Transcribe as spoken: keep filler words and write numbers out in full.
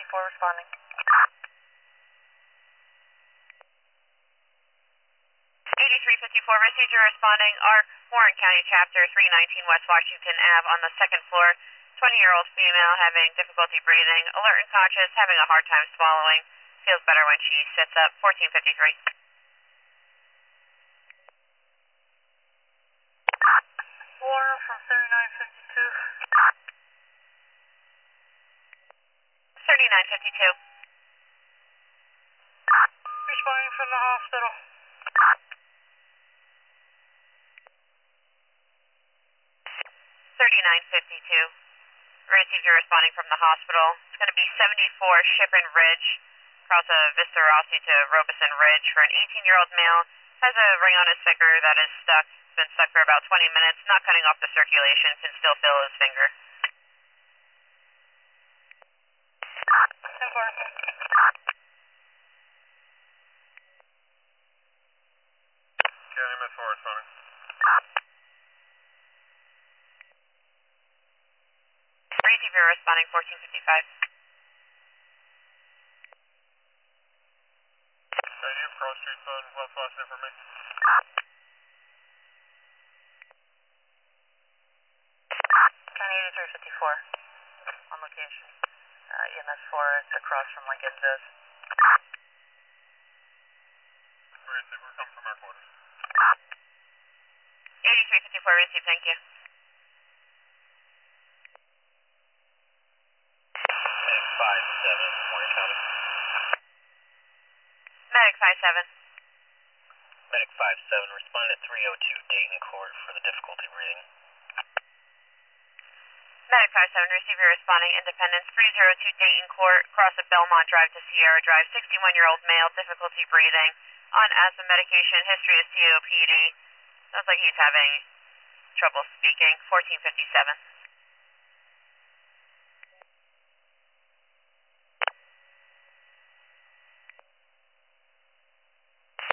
fifty-four responding. eighty-three fifty-four, received your responding. ARC, Warren County Chapter, three nineteen West Washington Avenue on the second floor. twenty-year-old female having difficulty breathing, alert and conscious, having a hard time swallowing. Feels better when she sits up. fourteen fifty-three. Warren from thirty-nine fifty-two. thirty-nine fifty-two. Responding from the hospital. thirty-nine fifty-two. Received your responding from the hospital. It's going to be seventy-four Shipron Ridge, across a Vista Rossi to Robeson Ridge for an eighteen-year-old male. Has a ring on his finger that is stuck. It's been stuck for about twenty minutes. Not cutting off the circulation. Can still feel his finger. County M S four responding. Receive your responding fourteen fifty-five. Can you cross streets on West Washington for me? County eighty-three fifty-four on location. Uh, E M S four, it's across from Lincoln Viz. Receive, we're coming from our quarters. eighty-three fifty-four, received, thank you. five seven, Warren County. Medic five seven. Medic five seven, responding at three oh two Dayton Court for the difficulty breathing. Medic five seven, receive your responding. Independence three oh two Dayton Court, cross of Belmont Drive to Sierra Drive. sixty-one-year-old male, difficulty breathing, on asthma medication, history of C O P D. Sounds like he's having trouble speaking. fourteen fifty-seven.